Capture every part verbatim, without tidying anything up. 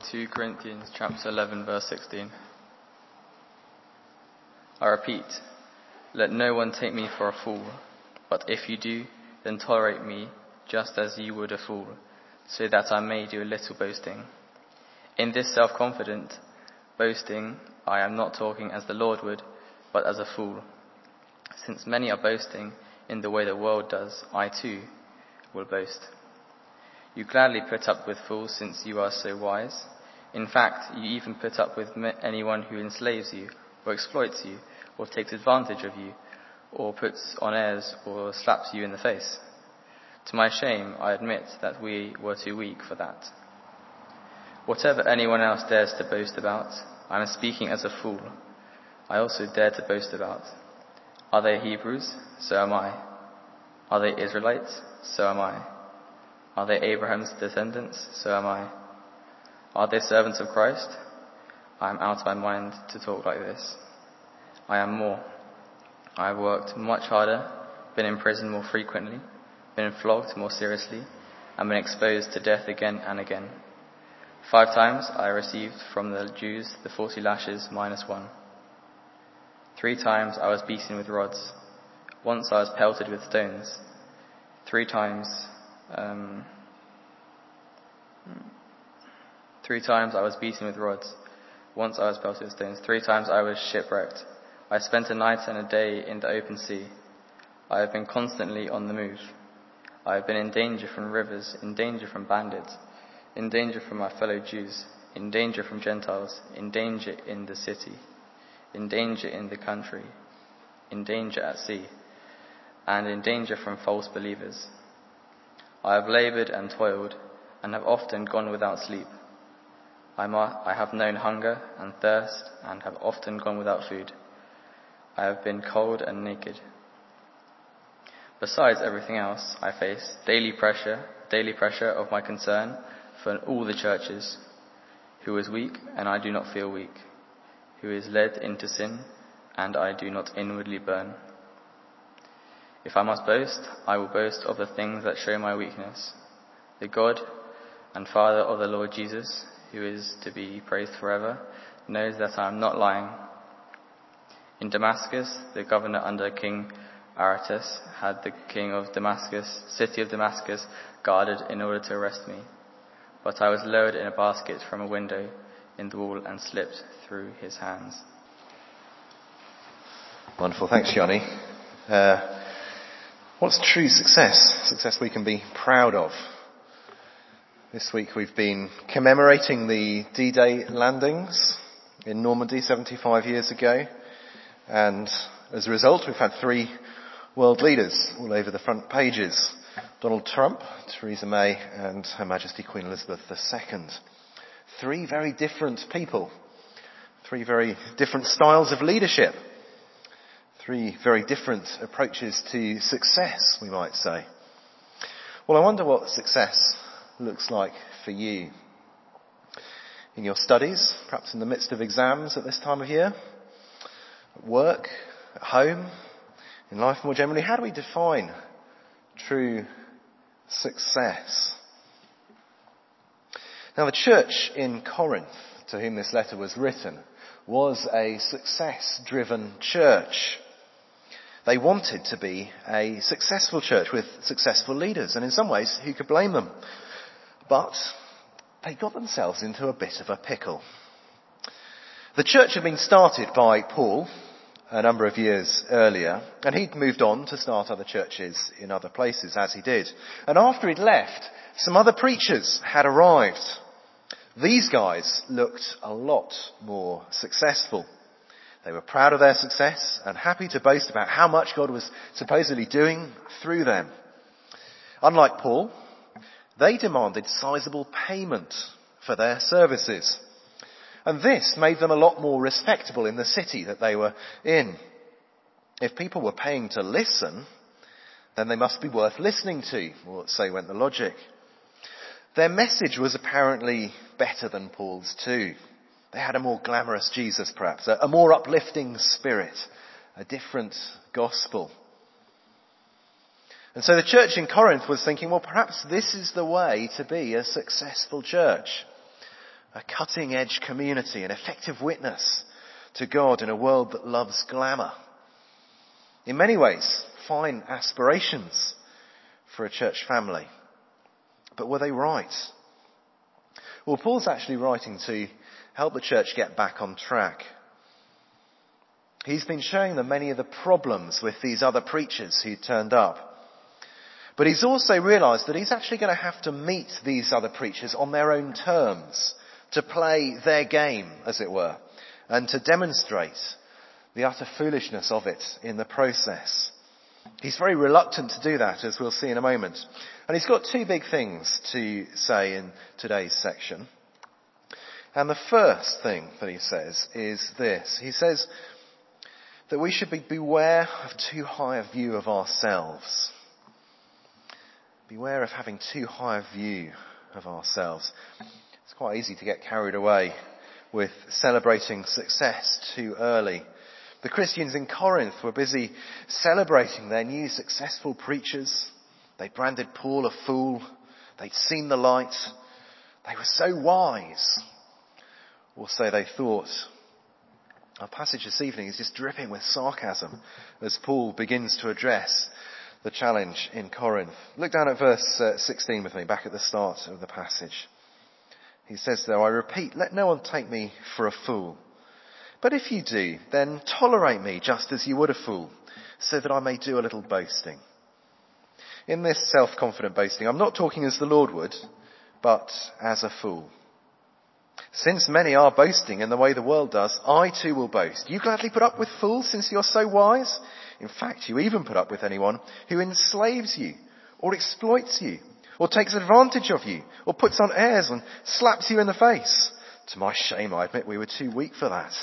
Second Corinthians chapter eleven verse sixteen. I repeat, let no one take me for a fool, but if you do, then tolerate me just as you would a fool, so that I may do a little boasting. In this self-confident boasting, I am not talking as the Lord would, but as a fool. Since many are boasting in the way the world does, I too will boast. You gladly put up with fools since you are so wise. In fact, you even put up with anyone who enslaves you, or exploits you, or takes advantage of you, or puts on airs, or slaps you in the face. To my shame, I admit that we were too weak for that. Whatever anyone else dares to boast about, I am speaking as a fool. I also dare to boast about. Are they Hebrews? So am I. Are they Israelites? So am I. Are they Abraham's descendants? So am I. Are they servants of Christ? I am out of my mind to talk like this. I am more. I have worked much harder, been in prison more frequently, been flogged more seriously, and been exposed to death again and again. Five times I received from the Jews the forty lashes minus one. Three times I was beaten with rods. Once I was pelted with stones. Three times, um, three times I was beaten with rods. Once I was pelted with stones. Three times I was shipwrecked. I spent a night and a day in the open sea. I have been constantly on the move. I have been in danger from rivers, in danger from bandits, in danger from my fellow Jews, in danger from Gentiles, in danger in the city, in danger in the country, in danger at sea, and in danger from false believers. I have laboured and toiled, and have often gone without sleep. I, ma- I have known hunger and thirst, and have often gone without food. I have been cold and naked. Besides everything else, I face daily pressure, daily pressure of my concern for all the churches. Who is weak, and I do not feel weak. Who is led into sin, and I do not inwardly burn. If I must boast, I will boast of the things that show my weakness. The God and Father of the Lord Jesus, who is to be praised forever, knows that I am not lying. In Damascus, the governor under King Aretas had the king of Damascus, city of Damascus, guarded in order to arrest me. But I was lowered in a basket from a window in the wall and slipped through his hands. Wonderful, thanks Johnny. Uh, what's true success? Success we can be proud of. This week we've been commemorating the D-Day landings in Normandy seventy-five years ago. And as a result, we've had three world leaders all over the front pages. Donald Trump, Theresa May, and Her Majesty Queen Elizabeth the Second. Three very different people. Three very different styles of leadership. Three very different approaches to success, we might say. Well, I wonder what success looks like for you. In your studies, perhaps in the midst of exams at this time of year. At work, at home, in life more generally, how do we define true success? Now, the church in Corinth, to whom this letter was written, was a success-driven church. They wanted to be a successful church with successful leaders, and in some ways, who could blame them? But they got themselves into a bit of a pickle. The church had been started by Paul a number of years earlier, and he'd moved on to start other churches in other places, as he did. And after he'd left, some other preachers had arrived. These guys looked a lot more successful. They were proud of their success and happy to boast about how much God was supposedly doing through them. Unlike Paul, they demanded sizable payment for their services. And this made them a lot more respectable in the city that they were in. If people were paying to listen, then they must be worth listening to, or so went the logic. Their message was apparently better than Paul's too. They had a more glamorous Jesus perhaps, a more uplifting spirit, a different gospel. And so the church in Corinth was thinking, well, perhaps this is the way to be a successful church. a cutting-edge community, an effective witness to God in a world that loves glamour. In many ways, fine aspirations for a church family. But were they right? Well, Paul's actually writing to help the church get back on track. He's been showing them many of the problems with these other preachers who turned up. But he's also realised that he's actually going to have to meet these other preachers on their own terms, to play their game, as it were, and to demonstrate the utter foolishness of it in the process. He's very reluctant to do that, as we'll see in a moment. And he's got two big things to say in today's section. And the first thing that he says is this. He says that we should be beware of too high a view of ourselves. Beware of having too high a view of ourselves. It's quite easy to get carried away with celebrating success too early. The Christians in Corinth were busy celebrating their new successful preachers. They branded Paul a fool. They'd seen the light. They were so wise. Or so they thought. Our passage this evening is just dripping with sarcasm as Paul begins to address the challenge in Corinth. Look down at verse uh, sixteen with me, back at the start of the passage. He says there, I repeat, let no one take me for a fool. But if you do, then tolerate me just as you would a fool, so that I may do a little boasting. In this self-confident boasting, I'm not talking as the Lord would, but as a fool. Since many are boasting in the way the world does, I too will boast. You gladly put up with fools since you're so wise? In fact, you even put up with anyone who enslaves you, or exploits you, or takes advantage of you, or puts on airs and slaps you in the face. To my shame, I admit we were too weak for that.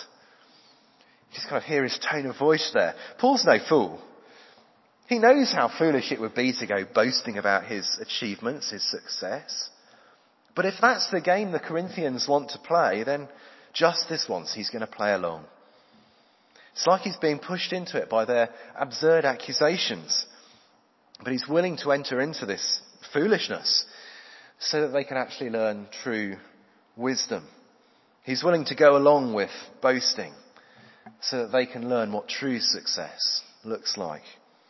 You just kind of hear his tone of voice there. Paul's no fool. He knows how foolish it would be to go boasting about his achievements, his success. But if that's the game the Corinthians want to play, then just this once he's going to play along. It's like he's being pushed into it by their absurd accusations. But he's willing to enter into this foolishness so that they can actually learn true wisdom. He's willing to go along with boasting so that they can learn what true success looks like.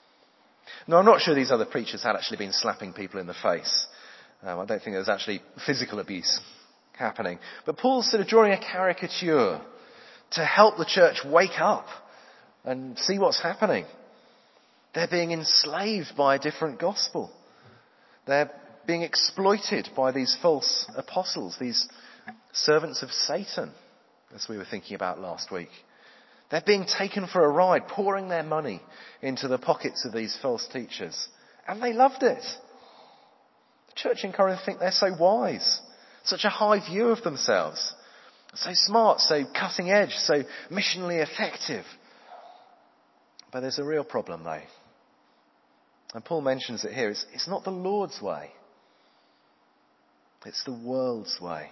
Now, I'm not sure these other preachers had actually been slapping people in the face. Um, I don't think there was actually physical abuse happening. But Paul's sort of drawing a caricature to help the church wake up and see what's happening. They're being enslaved by a different gospel. They're being exploited by these false apostles, these servants of Satan, as we were thinking about last week. They're being taken for a ride, pouring their money into the pockets of these false teachers. And they loved it. The church in Corinth think they're so wise, such a high view of themselves, so smart, so cutting edge, so missionally effective. But there's a real problem though. And Paul mentions it here. It's, it's not the Lord's way. It's the world's way.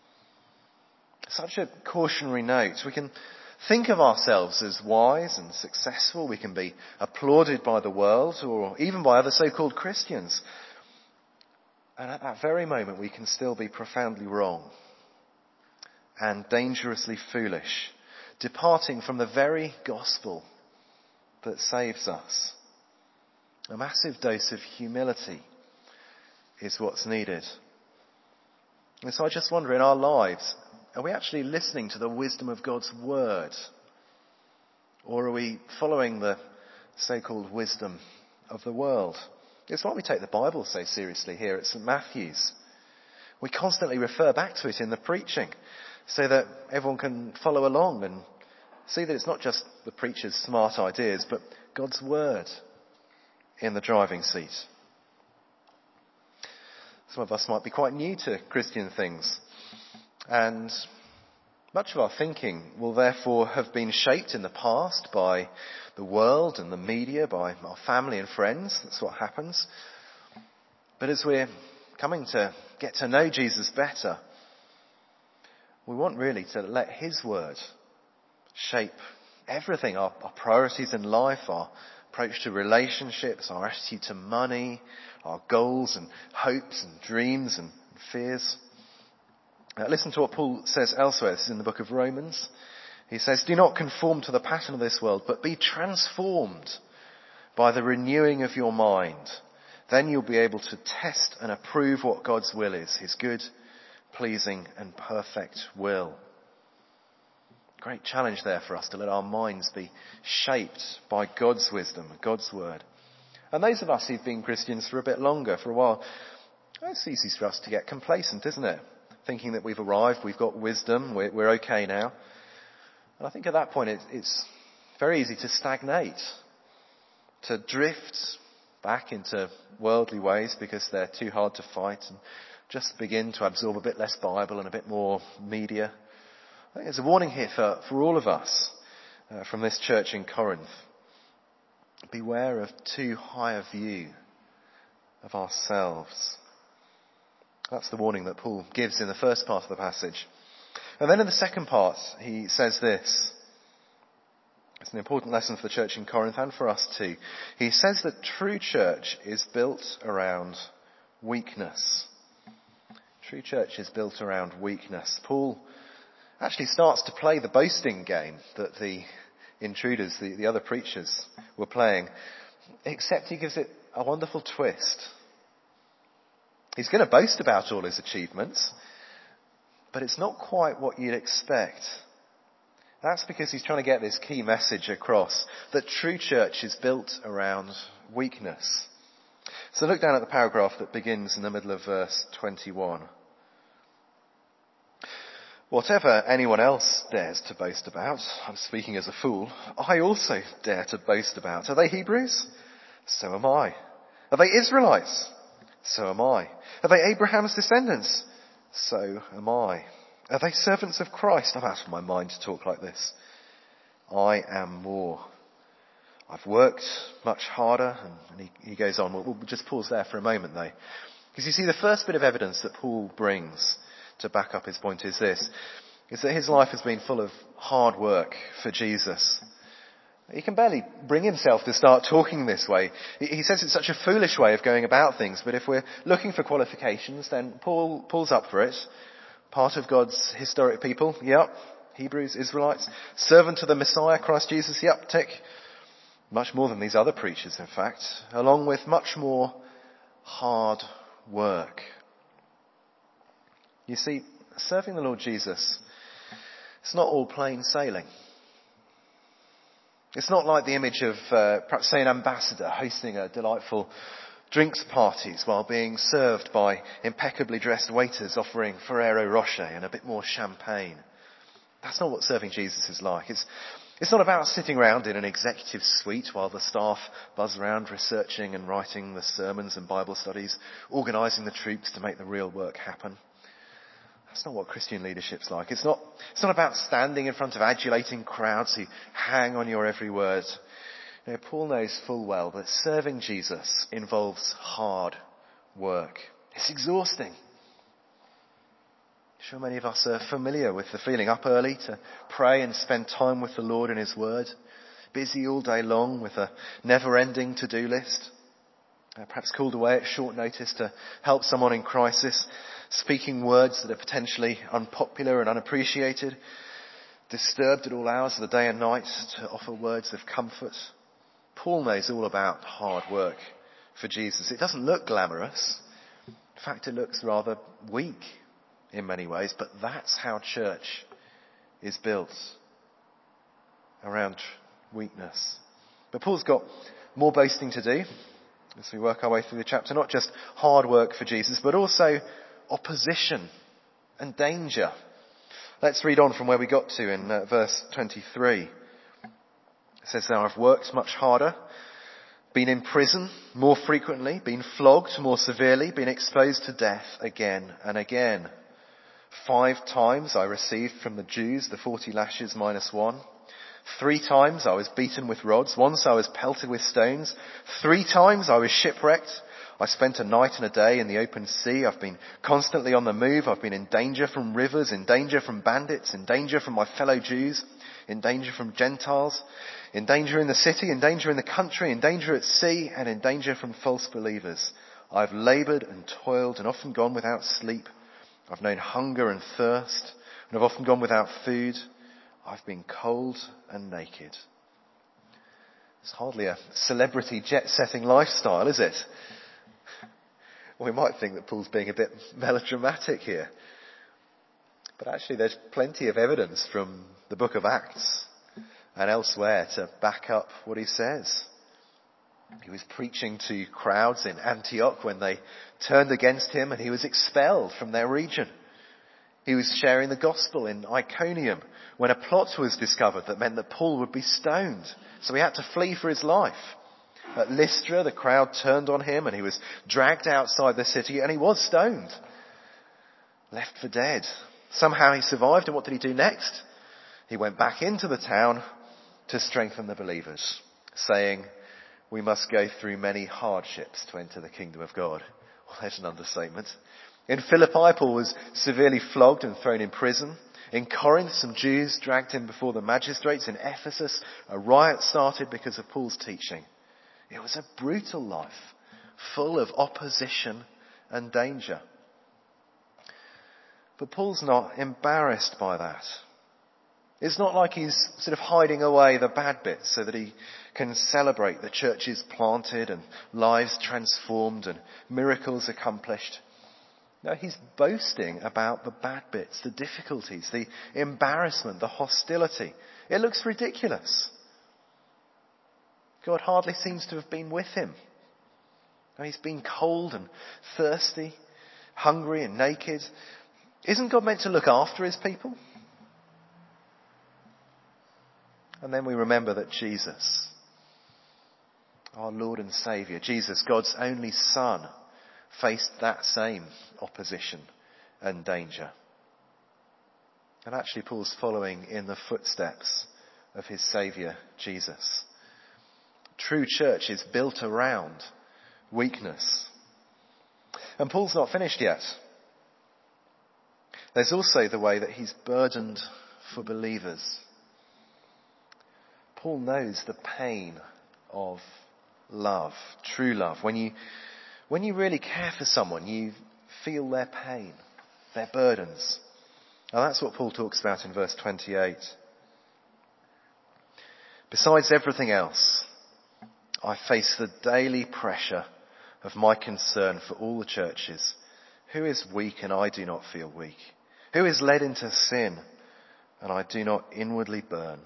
Such a cautionary note. We can think of ourselves as wise and successful. We can be applauded by the world or even by other so-called Christians. And at that very moment, we can still be profoundly wrong and dangerously foolish, departing from the very gospel that saves us. A massive dose of humility is what's needed. And so I just wonder, in our lives, are we actually listening to the wisdom of God's word? Or are we following the so-called wisdom of the world? It's why we take the Bible so seriously here at Saint Matthew's. We constantly refer back to it in the preaching so that everyone can follow along and see that it's not just the preacher's smart ideas, but God's word in the driving seat. Some of us might be quite new to Christian things, and much of our thinking will therefore have been shaped in the past by the world and the media, by our family and friends. That's what happens. But as we're coming to get to know Jesus better, we want really to let his word shape everything, our, our priorities in life, our approach to relationships, our attitude to money, our goals and hopes and dreams and fears. Uh, listen to what Paul says elsewhere. This is in the book of Romans. He says, "Do not conform to the pattern of this world, but be transformed by the renewing of your mind. Then you'll be able to test and approve what God's will is, his good, pleasing and perfect will." Great challenge there for us to let our minds be shaped by God's wisdom, God's word. And those of us who've been Christians for a bit longer, for a while, it's easy for us to get complacent, isn't it? Thinking that we've arrived, we've got wisdom, we're, we're okay now. And I think at that point it, it's very easy to stagnate, to drift back into worldly ways because they're too hard to fight, and just begin to absorb a bit less Bible and a bit more media. I think there's a warning here for, for all of us uh, from this church in Corinth. Beware of too high a view of ourselves. That's the warning that Paul gives in the first part of the passage. And then in the second part, he says this. It's an important lesson for the church in Corinth and for us too. He says that true church is built around weakness. True church is built around weakness. Paul actually starts to play the boasting game that the intruders, the, the other preachers, were playing, except he gives it a wonderful twist. He's going to boast about all his achievements, but it's not quite what you'd expect. That's because he's trying to get this key message across, that true church is built around weakness. So look down at the paragraph that begins in the middle of verse twenty-one. "Whatever anyone else dares to boast about, I'm speaking as a fool, I also dare to boast about. Are they Hebrews? So am I. Are they Israelites? So am I. Are they Abraham's descendants? So am I. Are they servants of Christ? I'm out of my mind to talk like this. I am more. I've worked much harder," and he, he goes on. We'll, we'll just pause there for a moment though. Because you see, the first bit of evidence that Paul brings to back up his point is this, is that his life has been full of hard work for Jesus. He can barely bring himself to start talking this way. He says it's such a foolish way of going about things, but if we're looking for qualifications, then Paul pulls up for it. Part of God's historic people, yep. Hebrews, Israelites. Servant of the Messiah, Christ Jesus, yep, tick. Much more than these other preachers, in fact. Along with much more hard work. You see, serving the Lord Jesus, it's not all plain sailing. It's not like the image of, uh, perhaps say, an ambassador hosting a delightful drinks parties while being served by impeccably dressed waiters offering Ferrero Rocher and a bit more champagne. That's not what serving Jesus is like. It's, it's not about sitting around in an executive suite while the staff buzz around researching and writing the sermons and Bible studies, organising the troops to make the real work happen. That's not what Christian leadership's like. It's not, it's not about standing in front of adulating crowds who hang on your every word. You know, Paul knows full well that serving Jesus involves hard work. It's exhausting. I'm sure many of us are familiar with the feeling, up early to pray and spend time with the Lord and his word, busy all day long with a never-ending to-do list, uh, perhaps called away at short notice to help someone in crisis, speaking words that are potentially unpopular and unappreciated, disturbed at all hours of the day and night to offer words of comfort. Paul knows all about hard work for Jesus. It doesn't look glamorous. In fact, it looks rather weak in many ways, but that's how church is built, around weakness. But Paul's got more boasting to do as we work our way through the chapter. Not just hard work for Jesus, but also opposition and danger. Let's read on from where we got to in uh, verse twenty-three. It says, "Now I've worked much harder, been in prison more frequently, been flogged more severely, been exposed to death again and again. Five times I received from the Jews the forty lashes minus one. Three times I was beaten with rods. Once I was pelted with stones. Three times I was shipwrecked. I spent a night and a day in the open sea. I've been constantly on the move. I've been in danger from rivers, in danger from bandits, in danger from my fellow Jews, in danger from Gentiles, in danger in the city, in danger in the country, in danger at sea, and in danger from false believers. I've laboured and toiled and often gone without sleep. I've known hunger and thirst, and I've often gone without food. I've been cold and naked. It's hardly a celebrity jet-setting lifestyle, is it? We might think that Paul's being a bit melodramatic here. But actually there's plenty of evidence from the book of Acts and elsewhere to back up what he says. He was preaching to crowds in Antioch when they turned against him, and he was expelled from their region. He was sharing the gospel in Iconium when a plot was discovered that meant that Paul would be stoned. So he had to flee for his life. At Lystra, the crowd turned on him and he was dragged outside the city and he was stoned. Left for dead. Somehow he survived, and what did he do next? He went back into the town to strengthen the believers, saying, "We must go through many hardships to enter the kingdom of God." Well, that's an understatement. In Philippi, Paul was severely flogged and thrown in prison. In Corinth, some Jews dragged him before the magistrates. In Ephesus, a riot started because of Paul's teaching. It was a brutal life, full of opposition and danger. But Paul's not embarrassed by that. It's not like he's sort of hiding away the bad bits so that he can celebrate the churches planted and lives transformed and miracles accomplished. No, he's boasting about the bad bits, the difficulties, the embarrassment, the hostility. It looks ridiculous. God hardly seems to have been with him. He's been cold and thirsty, hungry and naked. Isn't God meant to look after his people? And then we remember that Jesus, our Lord and Saviour, Jesus, God's only Son, faced that same opposition and danger. And actually Paul's following in the footsteps of his Saviour, Jesus. True church is built around weakness. And Paul's not finished yet. There's also the way that he's burdened for believers. Paul knows the pain of love, true love. When you, when you really care for someone, you feel their pain, their burdens. And that's what Paul talks about in verse twenty-eight. Besides everything else, I face the daily pressure of my concern for all the churches. Who is weak and I do not feel weak? Who is led into sin and I do not inwardly burn?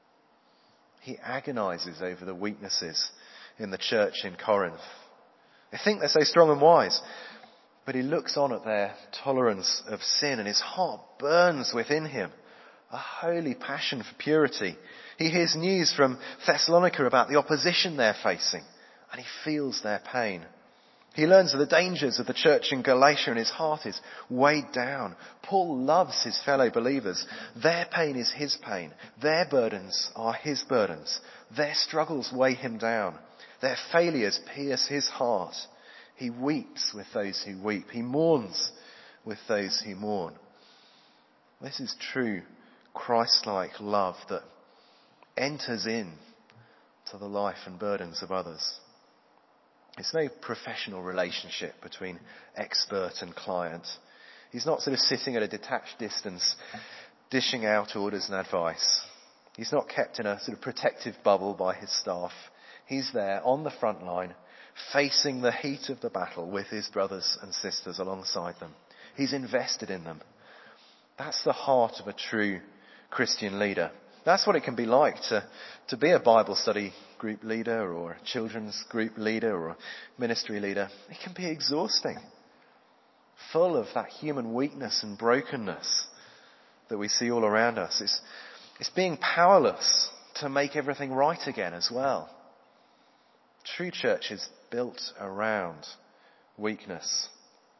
He agonizes over the weaknesses in the church in Corinth. They think they're so strong and wise, but he looks on at their tolerance of sin and his heart burns within him. A holy passion for purity. He hears news from Thessalonica about the opposition they're facing, and he feels their pain. He learns of the dangers of the church in Galatia, and his heart is weighed down. Paul loves his fellow believers. Their pain is his pain. Their burdens are his burdens. Their struggles weigh him down. Their failures pierce his heart. He weeps with those who weep. He mourns with those who mourn. This is true Christ-like love that enters in to the life and burdens of others. It's no professional relationship between expert and client. He's not sort of sitting at a detached distance, dishing out orders and advice. He's not kept in a sort of protective bubble by his staff. He's there on the front line, facing the heat of the battle with his brothers and sisters alongside them. He's invested in them. That's the heart of a true Christian leader. That's what it can be like to, to be a Bible study group leader or a children's group leader or a ministry leader. It can be exhausting, full of that human weakness and brokenness that we see all around us. It's, it's being powerless to make everything right again as well. True church is built around weakness.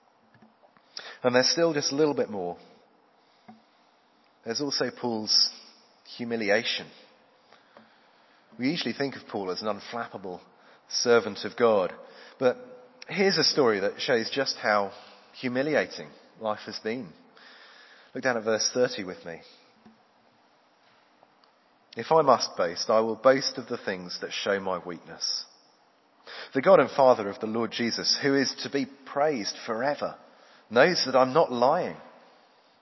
And there's still just a little bit more. There's also Paul's humiliation. We usually think of Paul as an unflappable servant of God. But here's a story that shows just how humiliating life has been. Look down at verse thirty with me. If I must boast, I will boast of the things that show my weakness. The God and Father of the Lord Jesus, who is to be praised forever, knows that I'm not lying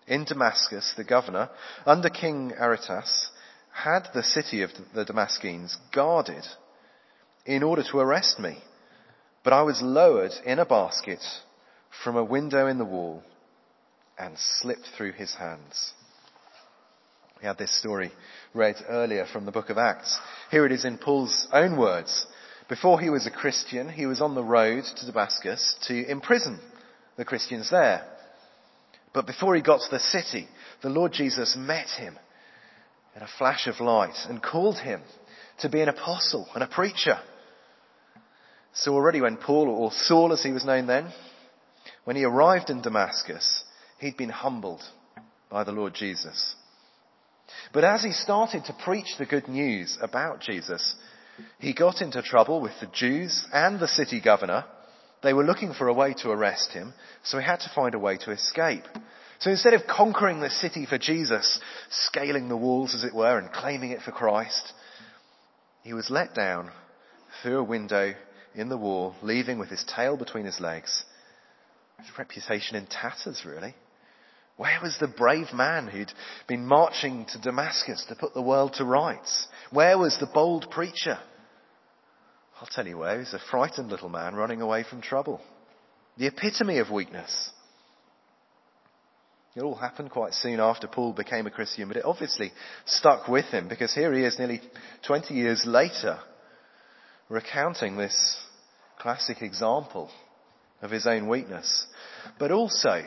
in Damascus, the governor, under King Aretas, had the city of the Damascenes guarded in order to arrest me. But I was lowered in a basket from a window in the wall and slipped through his hands." We had this story read earlier from the book of Acts. Here it is in Paul's own words. Before he was a Christian, he was on the road to Damascus to imprison the Christians there. But before he got to the city, the Lord Jesus met him in a flash of light and called him to be an apostle and a preacher. So already when Paul, or Saul as he was known then, when he arrived in Damascus, he'd been humbled by the Lord Jesus. But as he started to preach the good news about Jesus, he got into trouble with the Jews and the city governor. They were looking for a way to arrest him, so he had to find a way to escape. So instead of conquering the city for Jesus, scaling the walls as it were and claiming it for Christ, he was let down through a window in the wall, leaving with his tail between his legs, his reputation in tatters really. Where was the brave man who'd been marching to Damascus to put the world to rights? Where was the bold preacher? I'll tell you where. He was a frightened little man running away from trouble. The epitome of weakness. It all happened quite soon after Paul became a Christian, but it obviously stuck with him, because here he is nearly twenty years later recounting this classic example of his own weakness, but also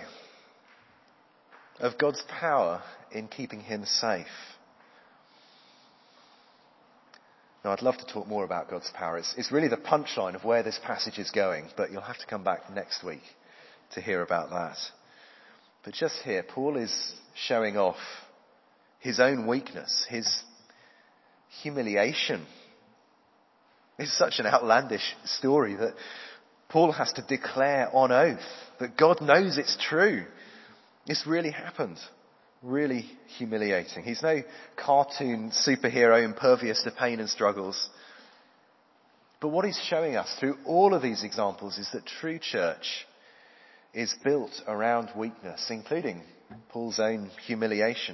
of God's power in keeping him safe. Now, I'd love to talk more about God's power. It's, it's really the punchline of where this passage is going, but you'll have to come back next week to hear about that. But just here, Paul is showing off his own weakness, his humiliation. It's such an outlandish story that Paul has to declare on oath that God knows it's true. This really happened. Really humiliating. He's no cartoon superhero impervious to pain and struggles. But what he's showing us through all of these examples is that true church is built around weakness, including Paul's own humiliation.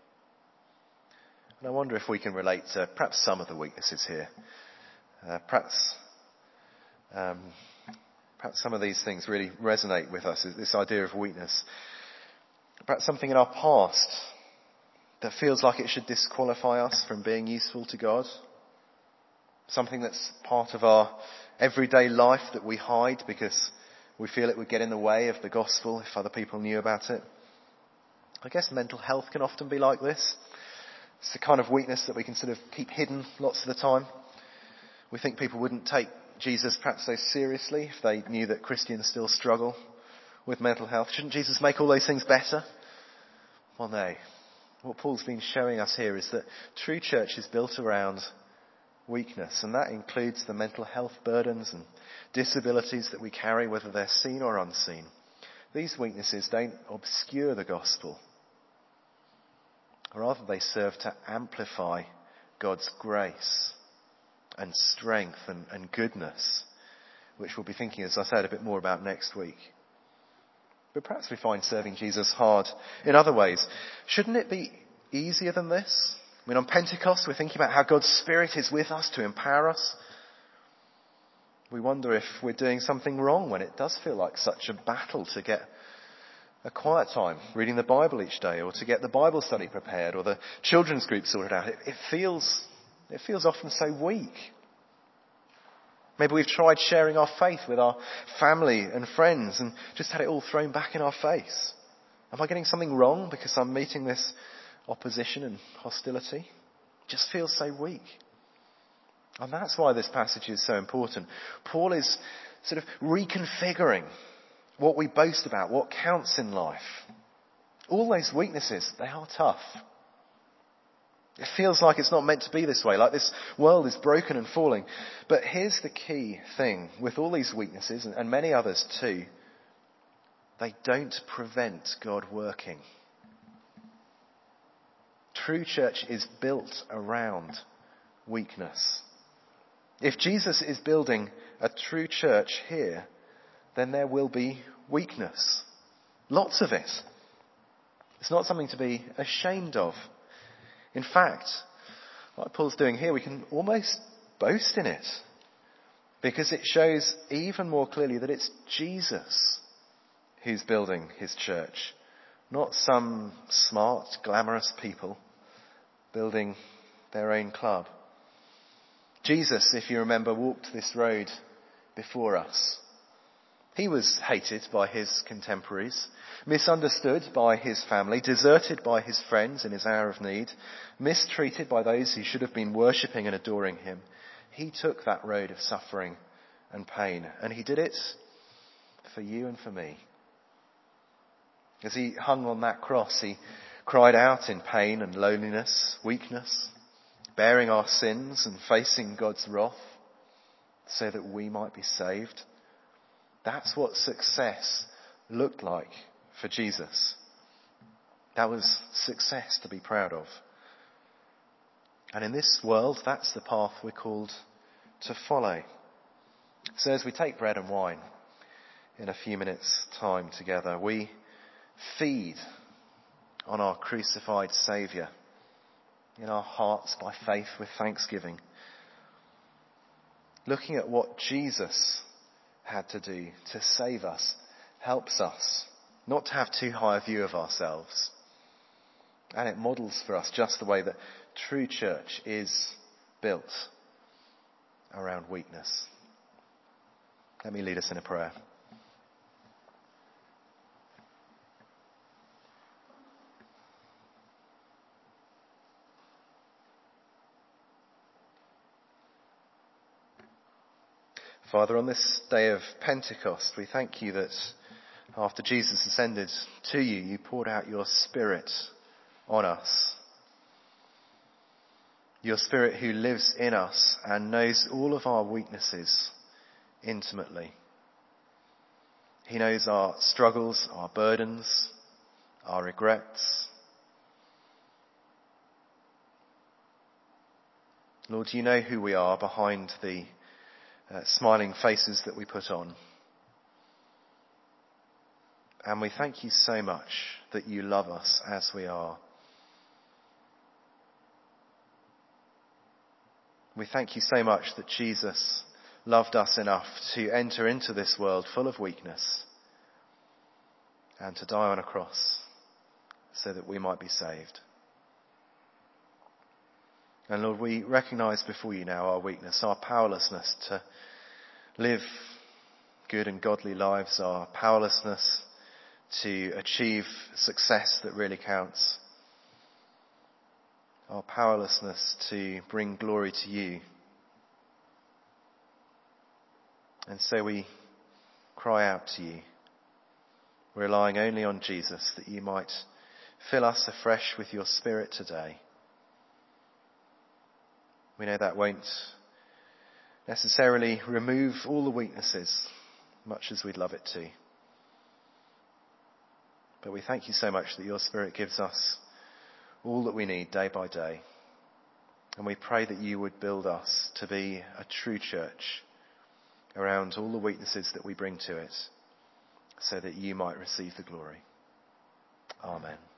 And I wonder if we can relate to perhaps some of the weaknesses here. Uh, perhaps, um, perhaps some of these things really resonate with us, this idea of weakness. Perhaps something in our past that feels like it should disqualify us from being useful to God. Something that's part of our everyday life that we hide because we feel it would get in the way of the gospel if other people knew about it. I guess mental health can often be like this. It's the kind of weakness that we can sort of keep hidden lots of the time. We think people wouldn't take Jesus perhaps so seriously if they knew that Christians still struggle with mental health. Shouldn't Jesus make all those things better? Well, no. What Paul's been showing us here is that true church is built around weakness, and that includes the mental health burdens and disabilities that we carry, whether they're seen or unseen. These weaknesses don't obscure the gospel. Rather, they serve to amplify God's grace and strength and, and goodness, which we'll be thinking, as I said, a bit more about next week. But perhaps we find serving Jesus hard in other ways. Shouldn't it be easier than this? I mean, on Pentecost, we're thinking about how God's Spirit is with us to empower us. We wonder if we're doing something wrong when it does feel like such a battle to get a quiet time reading the Bible each day, or to get the Bible study prepared, or the children's group sorted out. It, it feels, it feels often so weak. Maybe we've tried sharing our faith with our family and friends and just had it all thrown back in our face. Am I getting something wrong because I'm meeting this opposition and hostility? It just feels so weak. And that's why this passage is so important. Paul is sort of reconfiguring what we boast about, what counts in life. All those weaknesses, they are tough. It feels like it's not meant to be this way, like this world is broken and falling. But here's the key thing with all these weaknesses, and many others too. They don't prevent God working. True church is built around weakness. If Jesus is building a true church here, then there will be weakness. Lots of it. It's not something to be ashamed of. In fact, what Paul's doing here, we can almost boast in it, because it shows even more clearly that it's Jesus who's building his church, not some smart, glamorous people building their own club. Jesus, if you remember, walked this road before us. He was hated by his contemporaries, misunderstood by his family, deserted by his friends in his hour of need, mistreated by those who should have been worshipping and adoring him. He took that road of suffering and pain, and he did it for you and for me. As he hung on that cross, he cried out in pain and loneliness, weakness, bearing our sins and facing God's wrath so that we might be saved. That's what success looked like for Jesus. That was success to be proud of. And in this world, that's the path we're called to follow. So as we take bread and wine in a few minutes' time together, we feed on our crucified Saviour in our hearts by faith with thanksgiving, looking at what Jesus had to do to save us helps us not to have too high a view of ourselves. And it models for us just the way that true church is built around weakness. Let me lead us in a prayer. Father, on this day of Pentecost, we thank you that after Jesus ascended to you, you poured out your Spirit on us. Your Spirit who lives in us and knows all of our weaknesses intimately. He knows our struggles, our burdens, our regrets. Lord, you know who we are behind the Uh, smiling faces that we put on. And we thank you so much that you love us as we are. We thank you so much that Jesus loved us enough to enter into this world full of weakness and to die on a cross so that we might be saved. And Lord, we recognise before you now our weakness, our powerlessness to live good and godly lives, our powerlessness to achieve success that really counts, our powerlessness to bring glory to you. And so we cry out to you, relying only on Jesus, that you might fill us afresh with your Spirit today. We know that won't necessarily remove all the weaknesses, much as we'd love it to. But we thank you so much that your Spirit gives us all that we need day by day. And we pray that you would build us to be a true church around all the weaknesses that we bring to it, so that you might receive the glory. Amen.